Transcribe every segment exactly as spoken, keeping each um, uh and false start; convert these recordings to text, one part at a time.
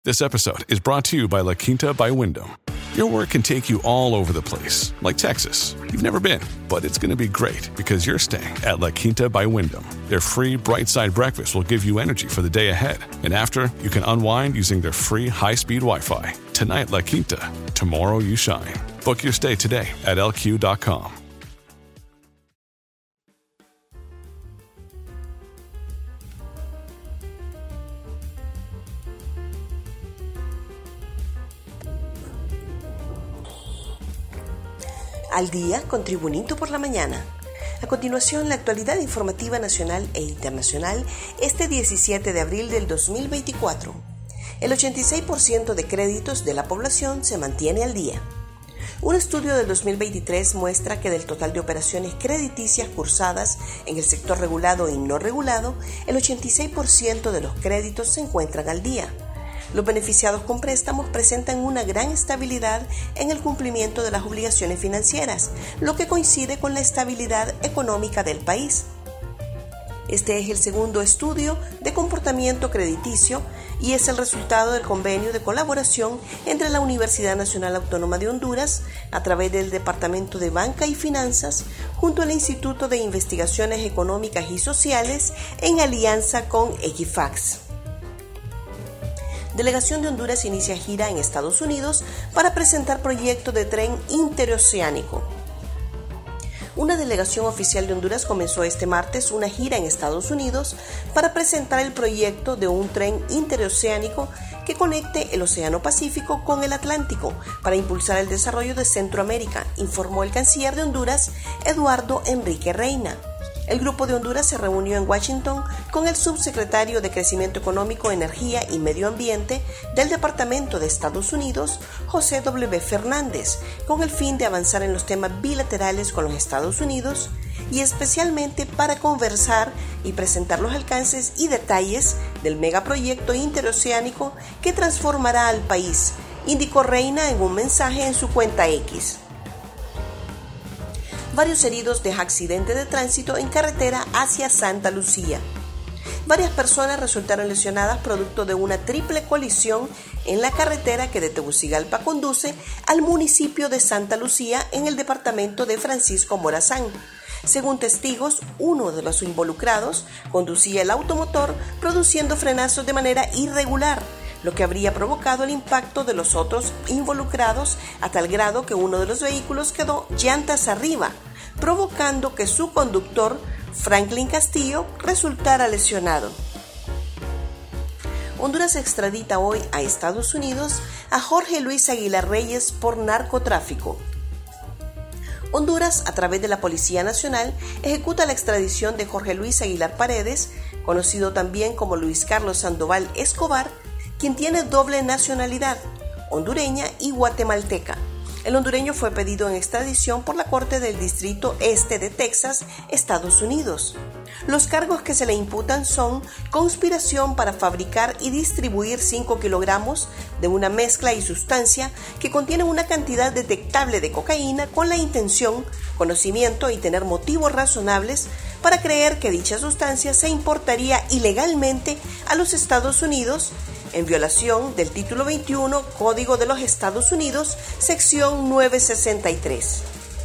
This episode is brought to you by La Quinta by Wyndham. Your work can take you all over the place, like Texas. You've never been, but it's going to be great because you're staying at La Quinta by Wyndham. Their free Bright Side breakfast will give you energy for the day ahead. And after, you can unwind using their free high-speed Wi-Fi. Tonight, La Quinta. Tomorrow, you shine. Book your stay today at L Q dot com. Al día con Tribunito por la mañana. A continuación, la actualidad informativa nacional e internacional este diecisiete de abril del dos mil veinticuatro. El ochenta y seis por ciento de créditos de la población se mantiene al día. Un estudio del dos mil veintitrés muestra que del total de operaciones crediticias cursadas en el sector regulado y no regulado, el ochenta y seis por ciento de los créditos se encuentran al día. Los beneficiados con préstamos presentan una gran estabilidad en el cumplimiento de las obligaciones financieras, lo que coincide con la estabilidad económica del país. Este es el segundo estudio de comportamiento crediticio y es el resultado del convenio de colaboración entre la Universidad Nacional Autónoma de Honduras, a través del Departamento de Banca y Finanzas, junto al Instituto de Investigaciones Económicas y Sociales, en alianza con Equifax. Delegación de Honduras inicia gira en Estados Unidos para presentar proyecto de tren interoceánico. Una delegación oficial de Honduras comenzó este martes una gira en Estados Unidos para presentar el proyecto de un tren interoceánico que conecte el Océano Pacífico con el Atlántico para impulsar el desarrollo de Centroamérica, informó el canciller de Honduras, Eduardo Enrique Reina. El Grupo de Honduras se reunió en Washington con el subsecretario de Crecimiento Económico, Energía y Medio Ambiente del Departamento de Estados Unidos, José W. Fernández, con el fin de avanzar en los temas bilaterales con los Estados Unidos y especialmente para conversar y presentar los alcances y detalles del megaproyecto interoceánico que transformará al país, indicó Reina en un mensaje en su cuenta X. Varios heridos de accidente de tránsito en carretera hacia Santa Lucía. Varias personas resultaron lesionadas producto de una triple colisión en la carretera que de Tegucigalpa conduce al municipio de Santa Lucía en el departamento de Francisco Morazán. Según testigos, uno de los involucrados conducía el automotor produciendo frenazos de manera irregular, lo que habría provocado el impacto de los otros involucrados a tal grado que uno de los vehículos quedó llantas arriba, provocando que su conductor, Franklin Castillo, resultara lesionado. Honduras extradita hoy a Estados Unidos a Jorge Luis Aguilar Reyes por narcotráfico. Honduras, a través de la Policía Nacional, ejecuta la extradición de Jorge Luis Aguilar Paredes, conocido también como Luis Carlos Sandoval Escobar, quien tiene doble nacionalidad, hondureña y guatemalteca. El hondureño fue pedido en extradición por la Corte del Distrito Este de Texas, Estados Unidos. Los cargos que se le imputan son conspiración para fabricar y distribuir cinco kilogramos de una mezcla y sustancia que contiene una cantidad detectable de cocaína con la intención, conocimiento y tener motivos razonables para creer que dicha sustancia se importaría ilegalmente a los Estados Unidos, en violación del título veintiuno, Código de los Estados Unidos, sección novecientos sesenta y tres.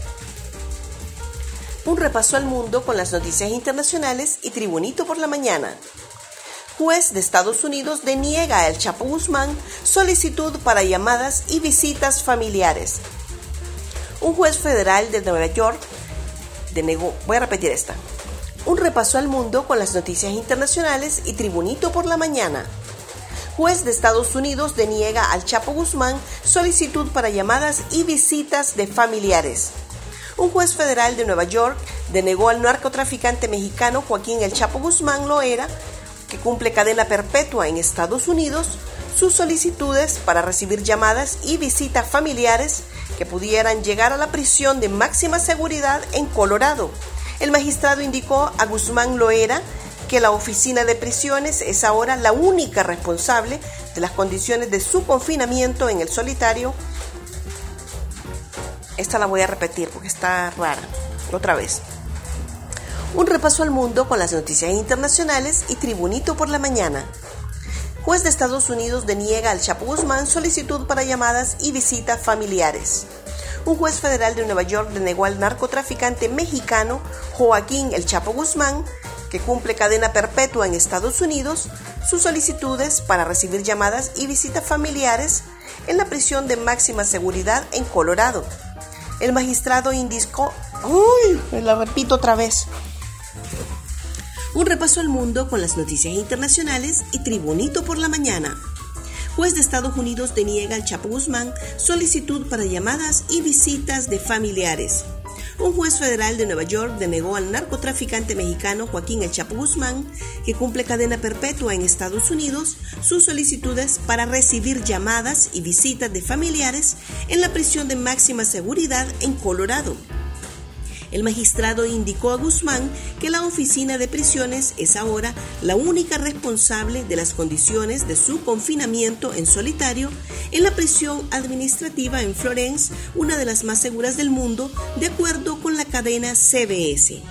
Un repaso al mundo con las noticias internacionales y Tribunito por la mañana. Juez de Estados Unidos deniega a El Chapo Guzmán solicitud para llamadas y visitas familiares. Un juez federal de Nueva York denegó, voy a repetir esta. Un repaso al mundo con las noticias internacionales y Tribunito por la mañana. Juez de Estados Unidos deniega al Chapo Guzmán solicitud para llamadas y visitas de familiares. Un juez federal de Nueva York denegó al narcotraficante mexicano Joaquín El Chapo Guzmán Loera, que cumple cadena perpetua en Estados Unidos, sus solicitudes para recibir llamadas y visitas familiares que pudieran llegar a la prisión de máxima seguridad en Colorado. El magistrado indicó a Guzmán Loera que la Oficina de Prisiones es ahora la única responsable de las condiciones de su confinamiento en el solitario. Esta la voy a repetir porque está rara. Otra vez. Un repaso al mundo con las noticias internacionales y Tribunito por la mañana. Juez de Estados Unidos deniega al Chapo Guzmán solicitud para llamadas y visitas familiares. Un juez federal de Nueva York denegó al narcotraficante mexicano Joaquín El Chapo Guzmán, que cumple cadena perpetua en Estados Unidos, sus solicitudes para recibir llamadas y visitas familiares en la prisión de máxima seguridad en Colorado. El magistrado indicó... ¡Uy! Me la repito otra vez. Un repaso al mundo con las noticias internacionales y Tribunito por la mañana. Juez de Estados Unidos deniega al Chapo Guzmán solicitud para llamadas y visitas de familiares. Un juez federal de Nueva York denegó al narcotraficante mexicano Joaquín El Chapo Guzmán, que cumple cadena perpetua en Estados Unidos, sus solicitudes para recibir llamadas y visitas de familiares en la prisión de máxima seguridad en Colorado. El magistrado indicó a Guzmán que la oficina de prisiones es ahora la única responsable de las condiciones de su confinamiento en solitario en la prisión administrativa en Florence, una de las más seguras del mundo, de acuerdo con la cadena C B S.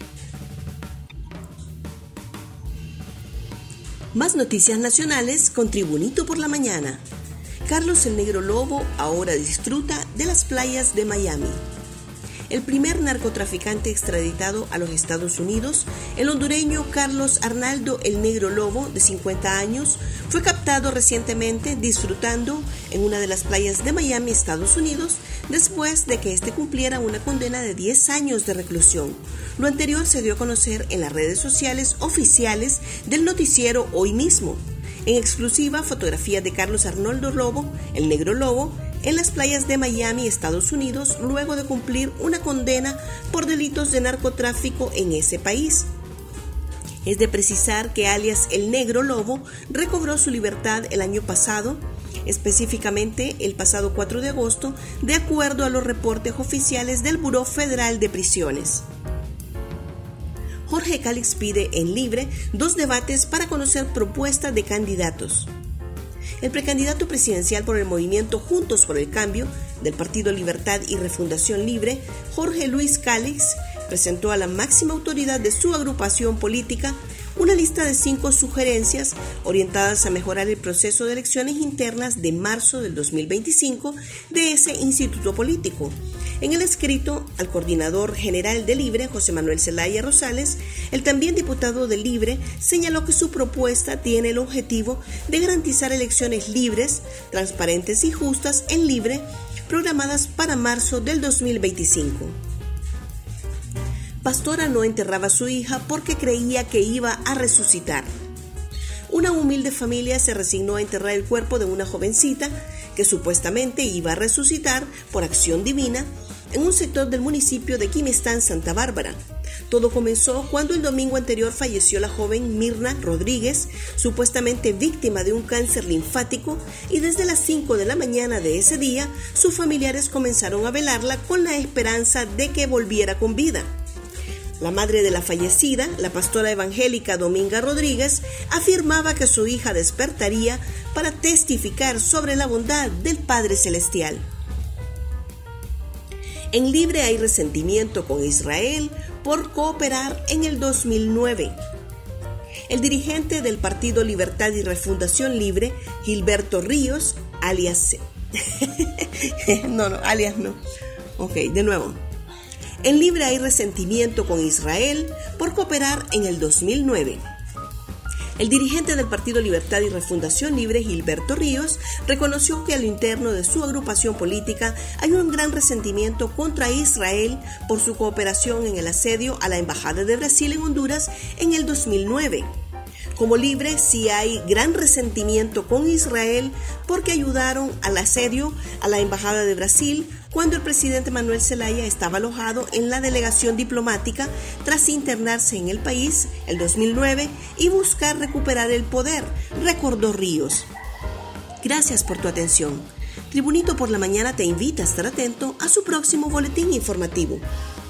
Más noticias nacionales con Tribunito por la mañana. Carlos el Negro Lobo ahora disfruta de las playas de Miami. El primer narcotraficante extraditado a los Estados Unidos, el hondureño Carlos Arnaldo El Negro Lobo, de cincuenta años, fue captado recientemente disfrutando en una de las playas de Miami, Estados Unidos, después de que éste cumpliera una condena de diez años de reclusión. Lo anterior se dio a conocer en las redes sociales oficiales del noticiero Hoy Mismo. En exclusiva, fotografías de Carlos Arnaldo Lobo, El Negro Lobo, en las playas de Miami, Estados Unidos, luego de cumplir una condena por delitos de narcotráfico en ese país. Es de precisar que alias El Negro Lobo recobró su libertad el año pasado, específicamente el pasado cuatro de agosto, de acuerdo a los reportes oficiales del Buró Federal de Prisiones. Jorge Calix pide en Libre dos debates para conocer propuestas de candidatos. El precandidato presidencial por el movimiento Juntos por el Cambio del Partido Libertad y Refundación Libre, Jorge Luis Calix, presentó a la máxima autoridad de su agrupación política una lista de cinco sugerencias orientadas a mejorar el proceso de elecciones internas de marzo del dos mil veinticinco de ese instituto político. En el escrito al coordinador general de Libre, José Manuel Zelaya Rosales, el también diputado de Libre señaló que su propuesta tiene el objetivo de garantizar elecciones libres, transparentes y justas en Libre, programadas para marzo del dos mil veinticinco. Pastora no enterraba a su hija porque creía que iba a resucitar. Una humilde familia se resignó a enterrar el cuerpo de una jovencita que supuestamente iba a resucitar por acción divina en un sector del municipio de Quimistán, Santa Bárbara. Todo comenzó cuando el domingo anterior falleció la joven Mirna Rodríguez, supuestamente víctima de un cáncer linfático, y desde las cinco de la mañana de ese día, sus familiares comenzaron a velarla con la esperanza de que volviera con vida. La madre de la fallecida, la pastora evangélica Dominga Rodríguez, afirmaba que su hija despertaría para testificar sobre la bondad del Padre Celestial. En Libre hay resentimiento con Israel por cooperar en el dos mil nueve. El dirigente del Partido Libertad y Refundación Libre, Gilberto Ríos, alias... no, no, alias no. Ok, de nuevo. En Libre hay resentimiento con Israel por cooperar en el dos mil nueve. El dirigente del Partido Libertad y Refundación Libre, Gilberto Ríos, reconoció que a lo interno de su agrupación política hay un gran resentimiento contra Israel por su cooperación en el asedio a la Embajada de Brasil en Honduras en el dos mil nueve. Como Libre, sí hay gran resentimiento con Israel porque ayudaron al asedio a la Embajada de Brasil cuando el presidente Manuel Zelaya estaba alojado en la delegación diplomática tras internarse en el país el dos mil nueve y buscar recuperar el poder, recordó Ríos. Gracias por tu atención. Tribunito por la Mañana te invita a estar atento a su próximo boletín informativo.